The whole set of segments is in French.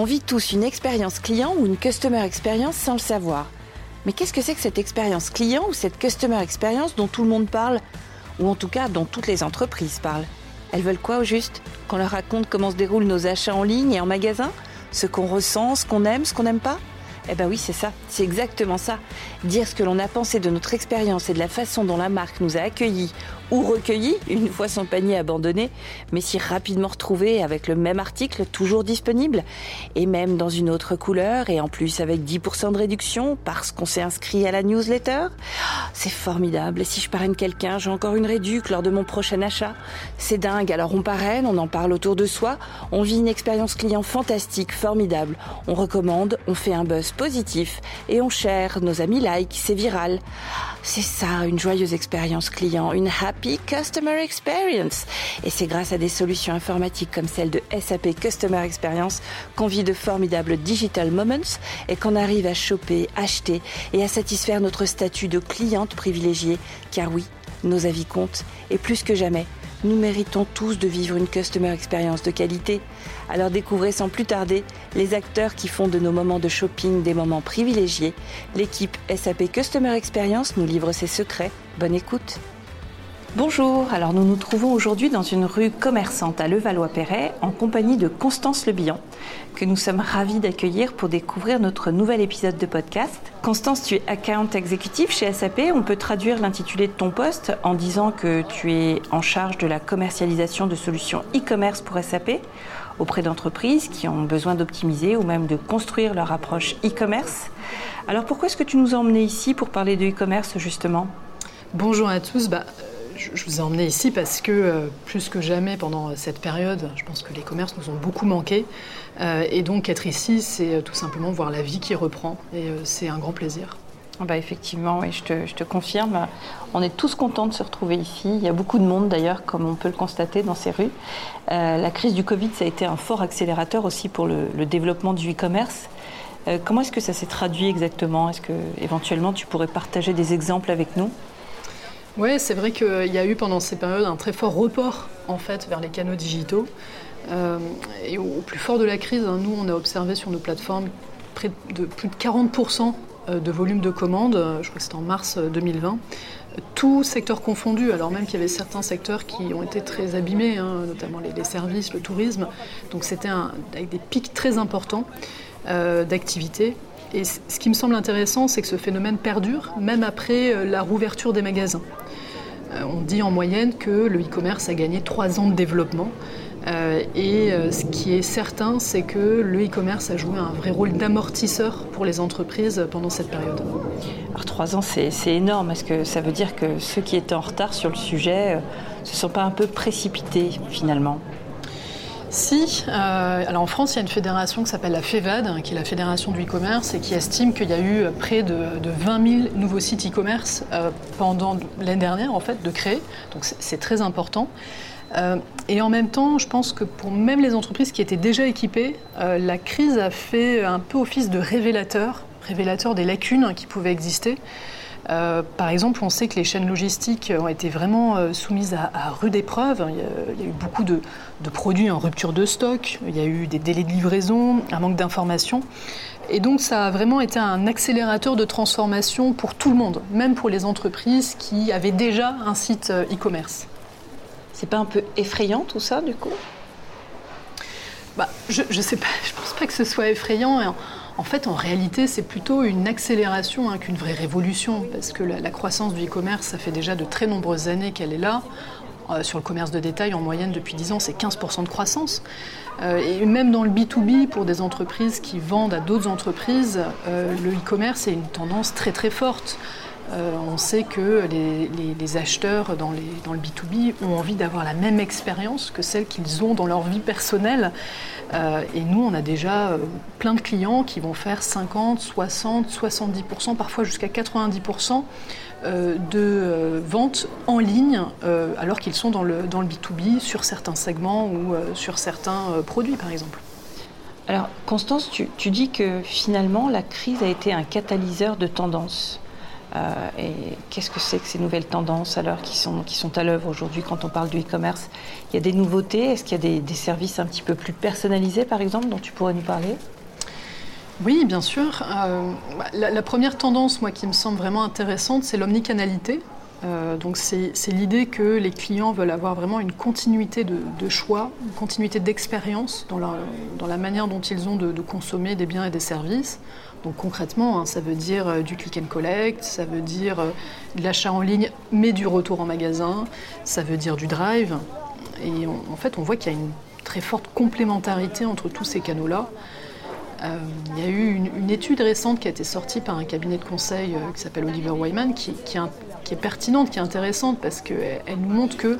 On vit tous une expérience client ou une customer experience sans le savoir. Mais qu'est-ce que c'est que cette expérience client ou cette customer experience dont tout le monde parle? Ou en tout cas dont toutes les entreprises parlent? Elles veulent quoi au juste? Qu'on leur raconte comment se déroulent nos achats en ligne et en magasin? Ce qu'on ressent, ce qu'on aime, ce qu'on n'aime pas? Eh ben oui, c'est ça, c'est exactement ça. Dire ce que l'on a pensé de notre expérience et de la façon dont la marque nous a accueillis ou recueillis, une fois son panier abandonné, mais si rapidement retrouvé avec le même article toujours disponible, et même dans une autre couleur, et en plus avec 10% de réduction parce qu'on s'est inscrit à la newsletter. C'est formidable, et si je parraine quelqu'un, j'ai encore une réduc lors de mon prochain achat. C'est dingue, alors on parraine, on en parle autour de soi, on vit une expérience client fantastique, formidable, on recommande, on fait un buzz positif, et on share, nos amis like, c'est viral. C'est ça, une joyeuse expérience client, une happy customer experience. Et c'est grâce à des solutions informatiques comme celle de SAP Customer Experience qu'on vit de formidables digital moments et qu'on arrive à choper, acheter et à satisfaire notre statut de cliente privilégiée. Car oui, nos avis comptent et plus que jamais, nous méritons tous de vivre une customer experience de qualité. Alors découvrez sans plus tarder les acteurs qui font de nos moments de shopping des moments privilégiés. L'équipe SAP Customer Experience nous livre ses secrets. Bonne écoute. Bonjour, alors nous nous trouvons aujourd'hui dans une rue commerçante à Levallois-Perret en compagnie de Constance Le Bihan, que nous sommes ravis d'accueillir pour découvrir notre nouvel épisode de podcast. Constance, tu es account exécutive chez SAP. On peut traduire l'intitulé de ton poste en disant que tu es en charge de la commercialisation de solutions e-commerce pour SAP auprès d'entreprises qui ont besoin d'optimiser ou même de construire leur approche e-commerce. Alors pourquoi est-ce que tu nous as emmenés ici pour parler de e-commerce justement ? Bonjour à tous. Je vous ai emmené ici parce que plus que jamais pendant cette période, je pense que les commerces nous ont beaucoup manqué. Et donc être ici, c'est tout simplement voir la vie qui reprend. Et c'est un grand plaisir. Effectivement, oui, je te confirme. On est tous contents de se retrouver ici. Il y a beaucoup de monde d'ailleurs, comme on peut le constater dans ces rues. La crise du Covid, ça a été un fort accélérateur aussi pour le développement du e-commerce. Comment est-ce que ça s'est traduit exactement ? Est-ce que éventuellement tu pourrais partager des exemples avec nous ? Oui, c'est vrai qu'il y a eu pendant ces périodes un très fort report en fait, vers les canaux digitaux. Et au plus fort de la crise, nous, on a observé sur nos plateformes plus de 40% de volume de commandes, je crois que c'était en mars 2020, tout secteur confondu, alors même qu'il y avait certains secteurs qui ont été très abîmés, notamment les services, le tourisme. Donc c'était avec des pics très importants d'activité. Et ce qui me semble intéressant, c'est que ce phénomène perdure, même après la rouverture des magasins. On dit en moyenne que le e-commerce a gagné 3 ans de développement. Ce qui est certain, c'est que le e-commerce a joué un vrai rôle d'amortisseur pour les entreprises pendant cette période. Alors 3 ans, c'est énorme. Est-ce que ça veut dire que ceux qui étaient en retard sur le sujet se sont pas un peu précipités finalement ? Si, alors en France, il y a une fédération qui s'appelle la FEVAD, qui est la fédération du e-commerce, et qui estime qu'il y a eu près de 20 000 nouveaux sites e-commerce pendant l'année dernière, en fait, de créer. Donc c'est très important. Et en même temps, je pense que pour même les entreprises qui étaient déjà équipées, la crise a fait un peu office de révélateur des lacunes qui pouvaient exister. Par exemple, on sait que les chaînes logistiques ont été vraiment soumises à rude épreuve. Il y a eu beaucoup de produits en rupture de stock, il y a eu des délais de livraison, un manque d'informations. Et donc ça a vraiment été un accélérateur de transformation pour tout le monde, même pour les entreprises qui avaient déjà un site e-commerce. C'est pas un peu effrayant tout ça du coup ? Je sais pas, je pense pas que ce soit effrayant. En fait, en réalité, c'est plutôt une accélération qu'une vraie révolution, parce que la croissance du e-commerce, ça fait déjà de très nombreuses années qu'elle est là. Sur le commerce de détail, en moyenne, depuis 10 ans, c'est 15% de croissance. Et même dans le B2B, pour des entreprises qui vendent à d'autres entreprises, le e-commerce est une tendance très très forte. On sait que les acheteurs dans le B2B ont envie d'avoir la même expérience que celle qu'ils ont dans leur vie personnelle. Et nous, on a déjà plein de clients qui vont faire 50, 60, 70%, parfois jusqu'à 90% de ventes en ligne, alors qu'ils sont dans le B2B sur certains segments ou sur certains produits, par exemple. Alors, Constance, tu dis que finalement, la crise a été un catalyseur de tendance. Et qu'est-ce que c'est que ces nouvelles tendances alors qui sont à l'œuvre aujourd'hui quand on parle du e-commerce? Il y a des nouveautés? Est-ce qu'il y a des services un petit peu plus personnalisés, par exemple, dont tu pourrais nous parler? Oui, bien sûr. La première tendance, moi, qui me semble vraiment intéressante, c'est l'omnicanalité. Donc c'est l'idée que les clients veulent avoir vraiment une continuité de choix, une continuité d'expérience dans la manière dont ils ont de consommer des biens et des services. Donc concrètement, ça veut dire du click and collect, ça veut dire de l'achat en ligne, mais du retour en magasin, ça veut dire du drive. Et en fait, on voit qu'il y a une très forte complémentarité entre tous ces canaux-là. Il y a eu une étude récente qui a été sortie par un cabinet de conseil qui s'appelle Oliver Wyman, qui est pertinente, qui est intéressante, parce qu'elle nous montre que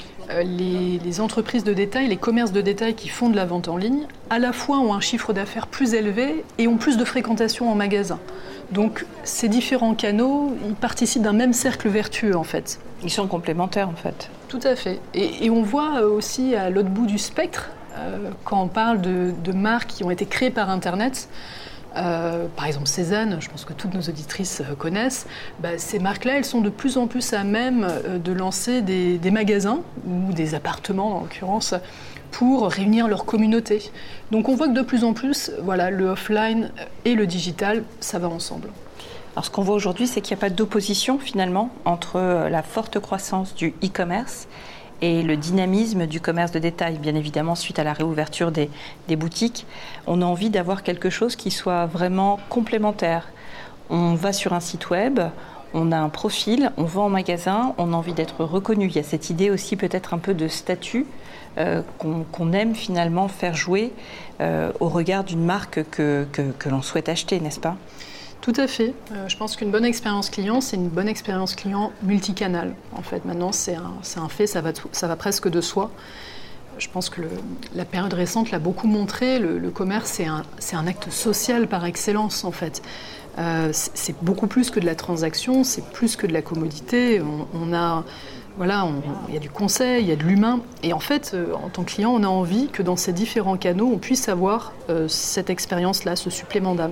les entreprises de détail, les commerces de détail qui font de la vente en ligne, à la fois ont un chiffre d'affaires plus élevé et ont plus de fréquentation en magasin. Donc ces différents canaux, ils participent d'un même cercle vertueux en fait. Ils sont complémentaires en fait. Tout à fait. Et on voit aussi à l'autre bout du spectre, quand on parle de marques qui ont été créées par Internet, par exemple Cézanne, je pense que toutes nos auditrices connaissent, ces marques-là, elles sont de plus en plus à même de lancer des magasins, ou des appartements en l'occurrence, pour réunir leur communauté. Donc on voit que de plus en plus, voilà, le offline et le digital, ça va ensemble. Alors ce qu'on voit aujourd'hui, c'est qu'il n'y a pas d'opposition finalement entre la forte croissance du e-commerce et le dynamisme du commerce de détail. Bien évidemment, suite à la réouverture des boutiques, on a envie d'avoir quelque chose qui soit vraiment complémentaire. On va sur un site web, on a un profil, on va en magasin, on a envie d'être reconnu. Il y a cette idée aussi peut-être un peu de statut qu'on aime finalement faire jouer au regard d'une marque que l'on souhaite acheter, n'est-ce pas ? Tout à fait. Je pense qu'une bonne expérience client, c'est une bonne expérience client multicanal. En fait, maintenant, c'est un fait, ça va presque de soi. Je pense que la période récente l'a beaucoup montré. Le commerce, c'est un acte social par excellence, en fait. C'est beaucoup plus que de la transaction, c'est plus que de la commodité. Il y a du conseil, il y a de l'humain. Et en fait, en tant que client, on a envie que dans ces différents canaux, on puisse avoir cette expérience-là, ce supplément d'âme.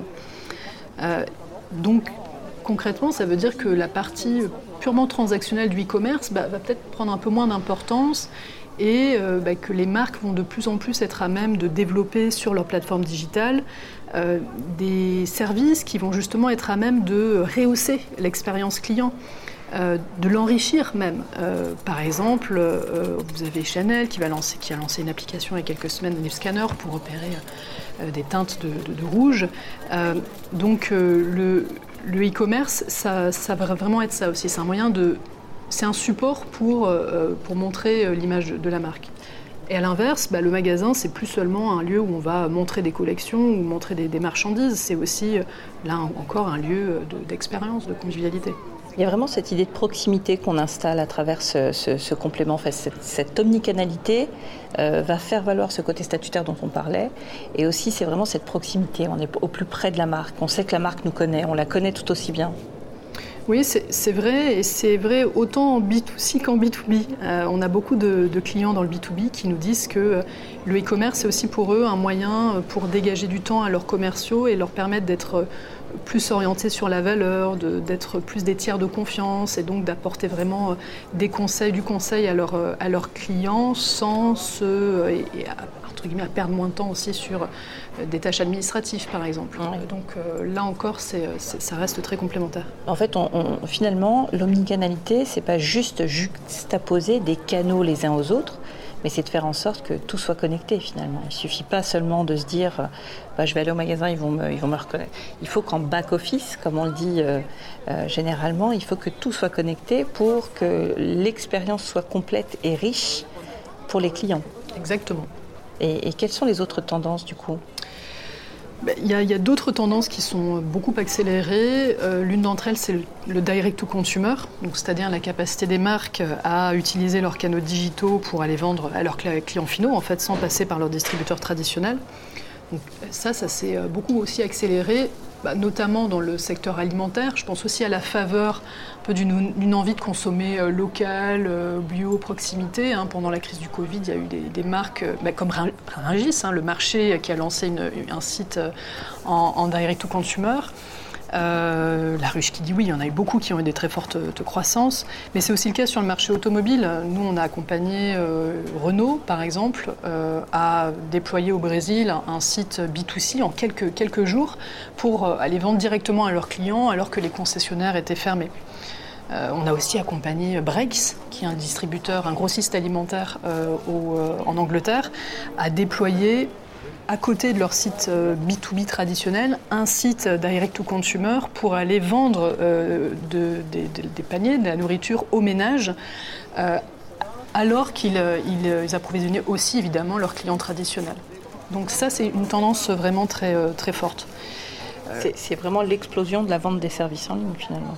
Donc, concrètement, ça veut dire que la partie purement transactionnelle du e-commerce va peut-être prendre un peu moins d'importance et que les marques vont de plus en plus être à même de développer sur leur plateforme digitale des services qui vont justement être à même de rehausser l'expérience client. De l'enrichir même. Par exemple, vous avez Chanel qui a lancé une application il y a quelques semaines, Lip Scanner, pour repérer des teintes de rouge. Donc le e-commerce, ça va vraiment être ça aussi. C'est un support pour montrer l'image de la marque. Et à l'inverse, le magasin, c'est plus seulement un lieu où on va montrer des collections ou montrer des marchandises. C'est aussi, là encore, un lieu d'expérience, de convivialité. Il y a vraiment cette idée de proximité qu'on installe à travers ce complément. Enfin, cette omnicanalité va faire valoir ce côté statutaire dont on parlait. Et aussi, c'est vraiment cette proximité. On est au plus près de la marque. On sait que la marque nous connaît. On la connaît tout aussi bien. Oui, c'est vrai. Et c'est vrai autant en B2C qu'en B2B. On a beaucoup de clients dans le B2B qui nous disent que le e-commerce, c'est aussi pour eux un moyen pour dégager du temps à leurs commerciaux et leur permettre d'être plus orientés sur la valeur, d'être plus des tiers de confiance et donc d'apporter vraiment du conseil à leurs clients sans entre guillemets, à perdre moins de temps aussi sur des tâches administratives par exemple. Oui. Donc là encore, ça reste très complémentaire. En fait, finalement, l'omnicanalité, c'est pas juste juxtaposer des canaux les uns aux autres, mais c'est de faire en sorte que tout soit connecté finalement. Il ne suffit pas seulement de se dire je vais aller au magasin, ils vont me reconnaître. Il faut qu'en back-office, comme on le dit généralement, il faut que tout soit connecté pour que l'expérience soit complète et riche pour les clients. Exactement. Et quelles sont les autres tendances du coup ? Il y a d'autres tendances qui sont beaucoup accélérées. L'une d'entre elles, c'est le direct-to-consumer, donc c'est-à-dire la capacité des marques à utiliser leurs canaux digitaux pour aller vendre à leurs clients finaux, en fait, sans passer par leurs distributeurs traditionnels. Donc ça s'est beaucoup aussi accéléré, notamment dans le secteur alimentaire. Je pense aussi à la faveur un peu d'une envie de consommer local, bio, proximité. Pendant la crise du Covid, il y a eu des marques comme Rungis, le marché qui a lancé un site en direct-to-consumer. La ruche qui dit oui, il y en a eu beaucoup qui ont eu des très fortes croissances, mais c'est aussi le cas sur le marché automobile. Nous, on a accompagné Renault, par exemple, à déployer au Brésil un site B2C en quelques jours pour aller vendre directement à leurs clients alors que les concessionnaires étaient fermés. On a aussi accompagné Brakes, qui est un distributeur, un grossiste alimentaire en Angleterre, à déployer à côté de leur site B2B traditionnel, un site direct-to-consumer pour aller vendre des paniers, de la nourriture aux ménages, alors qu'ils approvisionnaient aussi évidemment leurs clients traditionnels. Donc ça, c'est une tendance vraiment très, très forte. C'est vraiment l'explosion de la vente des services en ligne finalement.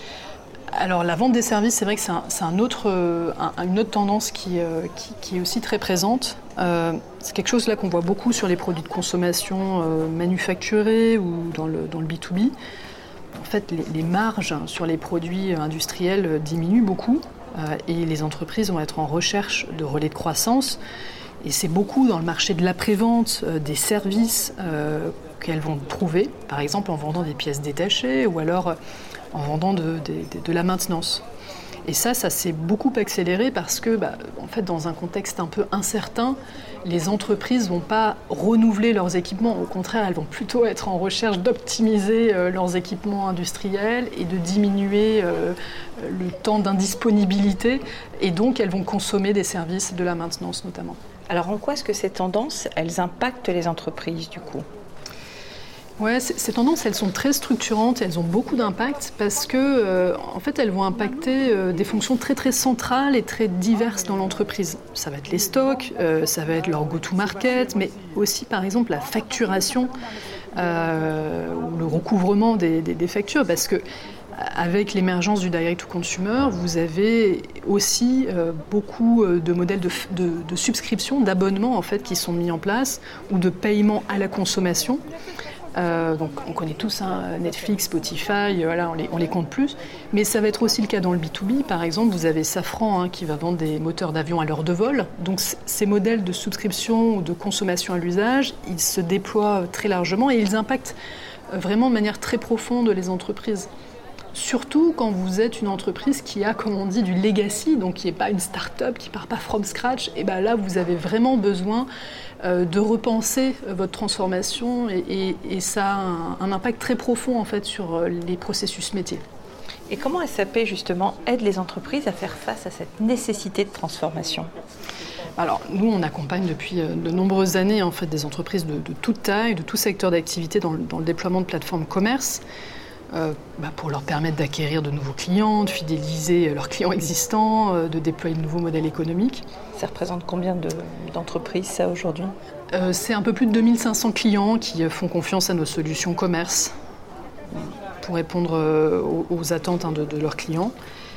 Alors la vente des services, c'est vrai que c'est une autre tendance qui est aussi très présente. C'est quelque chose là qu'on voit beaucoup sur les produits de consommation manufacturés ou dans le B2B. En fait, les marges sur les produits industriels diminuent beaucoup et les entreprises vont être en recherche de relais de croissance. Et c'est beaucoup dans le marché de l'après-vente, des services qu'elles vont trouver, par exemple en vendant des pièces détachées ou alors en vendant de la maintenance. Et ça s'est beaucoup accéléré parce que, en fait, dans un contexte un peu incertain, les entreprises ne vont pas renouveler leurs équipements. Au contraire, elles vont plutôt être en recherche d'optimiser leurs équipements industriels et de diminuer le temps d'indisponibilité. Et donc, elles vont consommer des services de la maintenance notamment. Alors, en quoi est-ce que ces tendances, elles impactent les entreprises du coup ? Ouais, ces tendances, elles sont très structurantes, elles ont beaucoup d'impact parce que, en fait, elles vont impacter des fonctions très très centrales et très diverses dans l'entreprise. Ça va être les stocks, ça va être leur go-to-market, mais aussi, par exemple, la facturation ou le recouvrement des factures, parce que avec l'émergence du direct-to-consumer, vous avez aussi beaucoup de modèles de subscription, d'abonnement en fait, qui sont mis en place ou de paiement à la consommation. Donc on connaît tous Netflix, Spotify, voilà, on les compte plus. Mais ça va être aussi le cas dans le B2B. Par exemple, vous avez Safran qui va vendre des moteurs d'avion à l'heure de vol. Donc ces modèles de subscription ou de consommation à l'usage, ils se déploient très largement et ils impactent vraiment de manière très profonde les entreprises. Surtout quand vous êtes une entreprise qui a, comme on dit, du legacy, donc qui n'est pas une start-up, qui ne part pas from scratch, et bien là, vous avez vraiment besoin de repenser votre transformation et ça a un impact très profond en fait, sur les processus métiers. Et comment SAP, justement, aide les entreprises à faire face à cette nécessité de transformation ? Alors, nous, on accompagne depuis de nombreuses années en fait, des entreprises de toute taille, de tout secteur d'activité dans le déploiement de plateformes commerce. Pour leur permettre d'acquérir de nouveaux clients, de fidéliser leurs clients existants, de déployer de nouveaux modèles économiques. Ça représente combien d'entreprises, ça, aujourd'hui ? C'est un peu plus de 2500 clients qui font confiance à nos solutions commerce pour répondre aux attentes de leurs clients.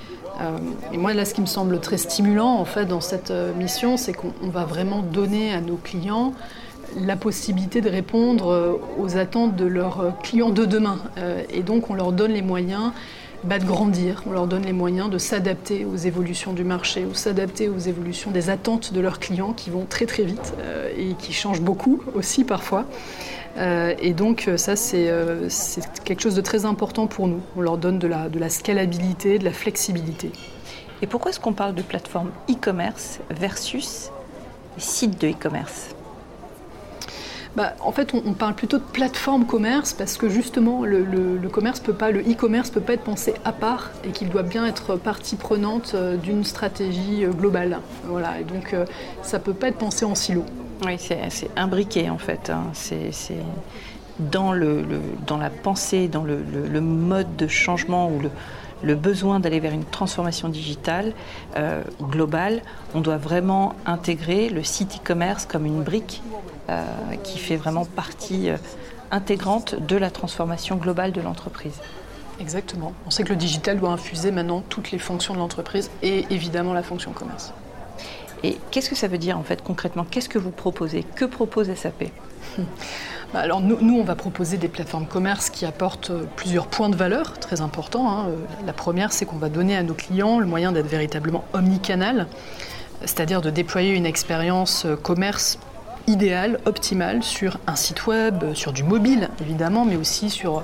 Et moi, là, ce qui me semble très stimulant, en fait, dans cette mission, c'est qu'on va vraiment donner à nos clients la possibilité de répondre aux attentes de leurs clients de demain. Et donc, on leur donne les moyens de grandir, on leur donne les moyens de s'adapter aux évolutions du marché, ou s'adapter aux évolutions des attentes de leurs clients qui vont très très vite et qui changent beaucoup aussi parfois. Et donc, ça, c'est quelque chose de très important pour nous. On leur donne de la scalabilité, de la flexibilité. Et pourquoi est-ce qu'on parle de plateforme e-commerce versus site de e-commerce ? En fait, on parle plutôt de plateforme commerce parce que justement, le e-commerce peut pas être pensé à part et qu'il doit bien être partie prenante d'une stratégie globale. Voilà, et donc ça peut pas être pensé en silo. Oui, c'est imbriqué en fait. C'est dans la pensée, dans le mode de changement ou le besoin d'aller vers une transformation digitale globale, on doit vraiment intégrer le site e-commerce comme une brique qui fait vraiment partie intégrante de la transformation globale de l'entreprise. Exactement. On sait que le digital doit infuser maintenant toutes les fonctions de l'entreprise et évidemment la fonction commerce. Et qu'est-ce que ça veut dire en fait concrètement ? Qu'est-ce que vous proposez ? Que propose SAP ? Alors nous, on va proposer des plateformes commerce qui apportent plusieurs points de valeur très importants. La première, c'est qu'on va donner à nos clients le moyen d'être véritablement omnicanal, c'est-à-dire de déployer une expérience commerce idéale, optimale, sur un site web, sur du mobile évidemment, mais aussi sur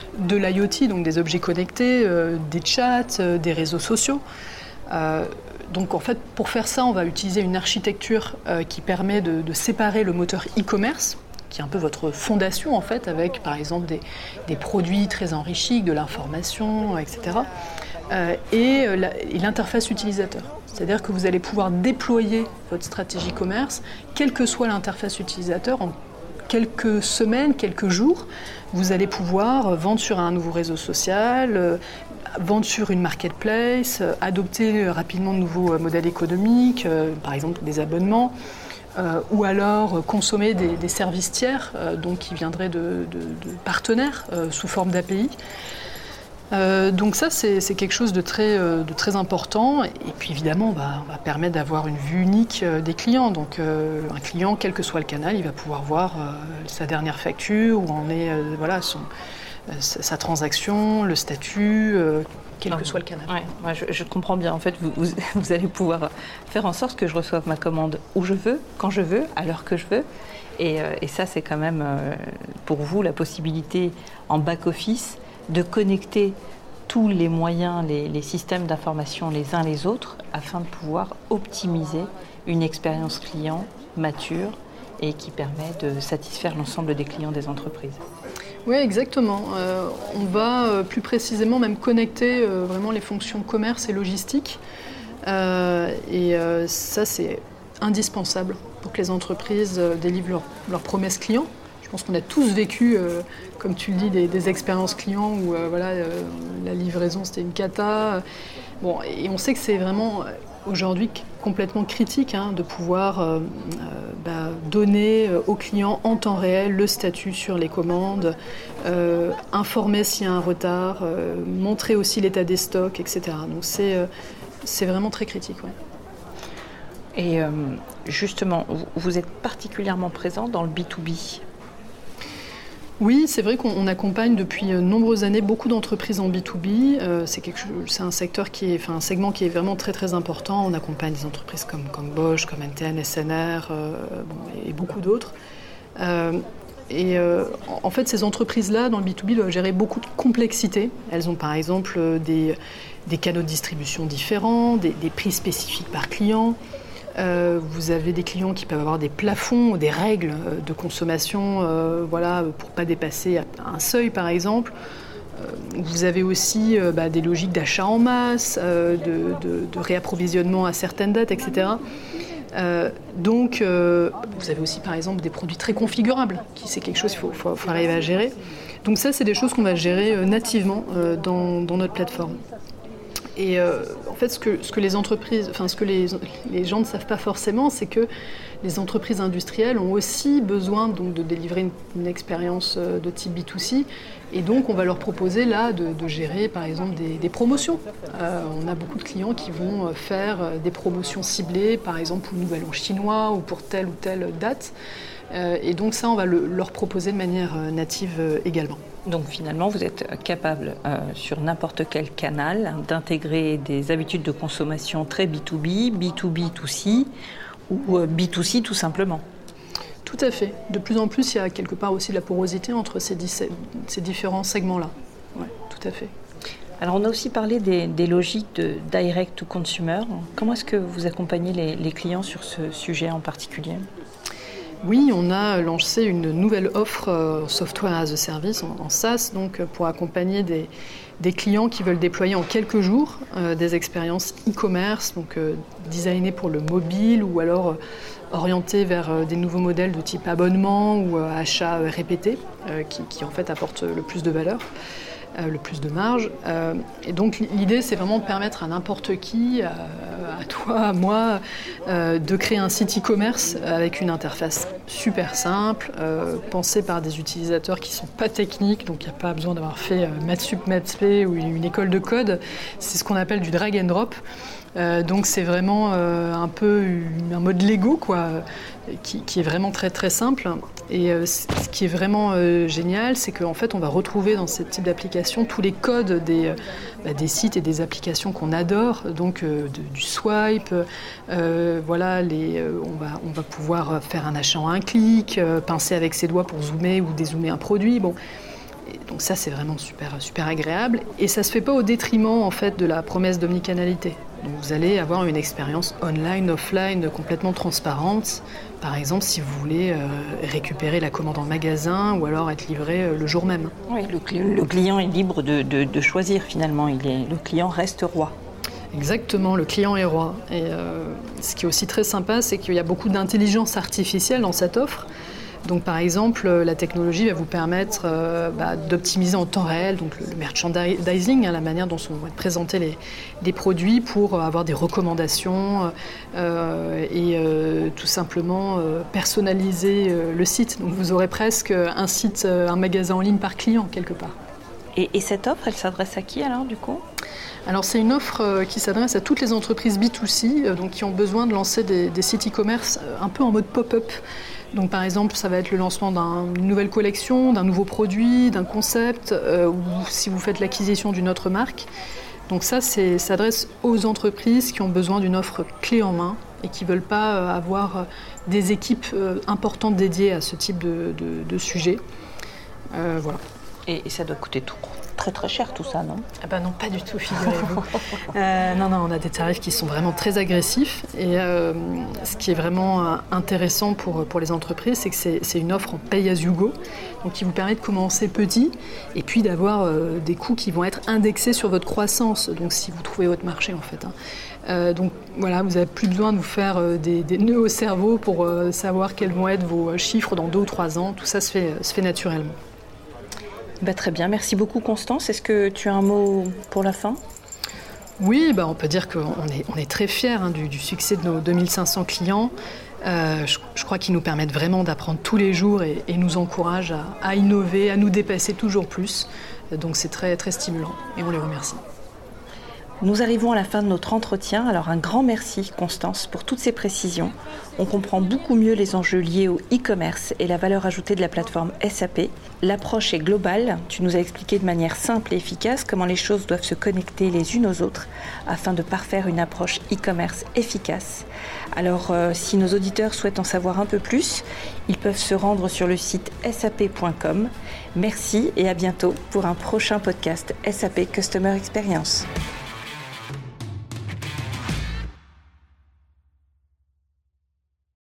de l'IoT, donc des objets connectés, des chats, des réseaux sociaux. Donc en fait, pour faire ça, on va utiliser une architecture qui permet de séparer le moteur e-commerce, qui est un peu votre fondation en fait, avec par exemple des produits très enrichis, de l'information, etc. Et l'interface utilisateur. C'est-à-dire que vous allez pouvoir déployer votre stratégie commerce, quelle que soit l'interface utilisateur, en quelques semaines, quelques jours, vous allez pouvoir vendre sur un nouveau réseau social, vendre sur une marketplace, adopter rapidement de nouveaux modèles économiques, par exemple des abonnements, ou alors consommer des services tiers, donc qui viendraient de partenaires sous forme d'API. Donc ça, c'est quelque chose de très important. Et puis évidemment, on va permettre d'avoir une vue unique des clients. Donc un client, quel que soit le canal, il va pouvoir voir sa dernière facture, où en est sa transaction, le statut, quel que soit le canal. Ouais, moi je comprends bien. En fait, vous allez pouvoir faire en sorte que je reçoive ma commande où je veux, quand je veux, à l'heure que je veux. Et ça, c'est quand même pour vous la possibilité en back-office de connecter tous les moyens, les systèmes d'information les uns les autres, afin de pouvoir optimiser une expérience client mature et qui permet de satisfaire l'ensemble des clients des entreprises. Oui, exactement. On va plus précisément même connecter vraiment les fonctions commerce et logistique. Ça, c'est indispensable pour que les entreprises délivrent leurs promesses clients. Je pense qu'on a tous vécu, comme tu le dis, des expériences clients où la livraison c'était une cata. Bon, et on sait que c'est vraiment aujourd'hui complètement critique de pouvoir donner aux clients en temps réel le statut sur les commandes, informer s'il y a un retard, montrer aussi l'état des stocks, etc. Donc c'est vraiment très critique. Ouais. Et justement, vous êtes particulièrement présent dans le B2B. Oui, c'est vrai qu'on accompagne depuis de nombreuses années beaucoup d'entreprises en B2B. C'est un segment qui est vraiment très très important. On accompagne des entreprises comme Bosch, comme NTN, SNR et beaucoup d'autres. En fait, ces entreprises-là, dans le B2B, doivent gérer beaucoup de complexité. Elles ont par exemple des canaux de distribution différents, des prix spécifiques par client. Vous avez des clients qui peuvent avoir des plafonds, des règles de consommation pour ne pas dépasser un seuil par exemple. Vous avez aussi des logiques d'achat en masse, de réapprovisionnement à certaines dates, etc. Vous avez aussi par exemple des produits très configurables, c'est quelque chose qu'il faut arriver à gérer. Donc ça, c'est des choses qu'on va gérer nativement dans notre plateforme. Et en fait, ce que les entreprises, ce que les gens ne savent pas forcément, c'est que les entreprises industrielles ont aussi besoin donc, de délivrer une expérience de type B2C. Et donc, on va leur proposer là de gérer, par exemple, des promotions. On a beaucoup de clients qui vont faire des promotions ciblées, par exemple, pour le Nouvel An chinois ou pour telle ou telle date. Et donc ça, on va leur proposer de manière native également. Donc finalement, vous êtes capable, sur n'importe quel canal, d'intégrer des habitudes de consommation très B2B, B2B2C ou B2C tout simplement. Tout à fait. De plus en plus, il y a quelque part aussi de la porosité entre ces différents segments-là. Ouais, tout à fait. Alors on a aussi parlé des logiques de direct to consumer. Comment est-ce que vous accompagnez les clients sur ce sujet en particulier ? Oui, on a lancé une nouvelle offre Software as a Service en SaaS, donc pour accompagner des clients qui veulent déployer en quelques jours des expériences e-commerce, donc designées pour le mobile ou alors orientées vers des nouveaux modèles de type abonnement ou achat répété, qui en fait apportent le plus de valeur. Le plus de marge. Et donc l'idée, c'est vraiment de permettre à n'importe qui, à toi, à moi, de créer un site e-commerce avec une interface super simple, pensée par des utilisateurs qui ne sont pas techniques, donc il n'y a pas besoin d'avoir fait maths sup, maths spé ou une école de code. C'est ce qu'on appelle du drag and drop. Donc c'est vraiment un peu un mode Lego quoi, qui est vraiment très très simple. Et ce qui est vraiment génial, c'est qu'en fait on va retrouver dans ce type d'application tous les codes des sites et des applications qu'on adore, donc du swipe, on va pouvoir faire un achat en un clic, pincer avec ses doigts pour zoomer ou dézoomer un produit. Bon. Et donc ça, c'est vraiment super agréable. Et ça ne se fait pas au détriment en fait, de la promesse d'omnicanalité. Donc vous allez avoir une expérience online, offline, complètement transparente. Par exemple, si vous voulez récupérer la commande en magasin ou alors être livré le jour même. Oui, le client est libre de choisir finalement. Le client reste roi. Exactement, le client est roi. Et ce qui est aussi très sympa, c'est qu'il y a beaucoup d'intelligence artificielle dans cette offre. Donc par exemple, la technologie va vous permettre d'optimiser en temps réel donc le merchandising, la manière dont vont être présentés les produits pour avoir des recommandations et tout simplement personnaliser le site. Donc vous aurez presque un site, un magasin en ligne par client quelque part. Et cette offre, elle s'adresse à qui alors du coup ? Alors c'est une offre qui s'adresse à toutes les entreprises B2C donc qui ont besoin de lancer des sites e-commerce un peu en mode pop-up. Donc par exemple, ça va être le lancement d'une nouvelle collection, d'un nouveau produit, d'un concept, ou si vous faites l'acquisition d'une autre marque. Donc ça s'adresse aux entreprises qui ont besoin d'une offre clé en main et qui ne veulent pas avoir des équipes importantes dédiées à ce type de sujet. Voilà. Et ça doit coûter très très cher tout ça, non ? Ah ben non, pas du tout, figurez-vous. Non, on a des tarifs qui sont vraiment très agressifs. Et ce qui est vraiment intéressant pour les entreprises, c'est que c'est une offre en pay as you go, donc qui vous permet de commencer petit et puis d'avoir des coûts qui vont être indexés sur votre croissance, donc si vous trouvez votre marché en fait. Donc voilà, vous n'avez plus besoin de vous faire des nœuds au cerveau pour savoir quels vont être vos chiffres dans 2 ou 3 ans. Tout ça se fait naturellement. Très bien, merci beaucoup Constance. Est-ce que tu as un mot pour la fin ? Oui, on peut dire qu'on est très fiers du succès de nos 2500 clients. Je crois qu'ils nous permettent vraiment d'apprendre tous les jours et nous encouragent à innover, à nous dépasser toujours plus. Donc c'est très, très stimulant et on les remercie. Nous arrivons à la fin de notre entretien. Alors un grand merci Constance pour toutes ces précisions. On comprend beaucoup mieux les enjeux liés au e-commerce et la valeur ajoutée de la plateforme SAP. L'approche est globale. Tu nous as expliqué de manière simple et efficace comment les choses doivent se connecter les unes aux autres afin de parfaire une approche e-commerce efficace. Alors si nos auditeurs souhaitent en savoir un peu plus, ils peuvent se rendre sur le site sap.com. Merci et à bientôt pour un prochain podcast SAP Customer Experience.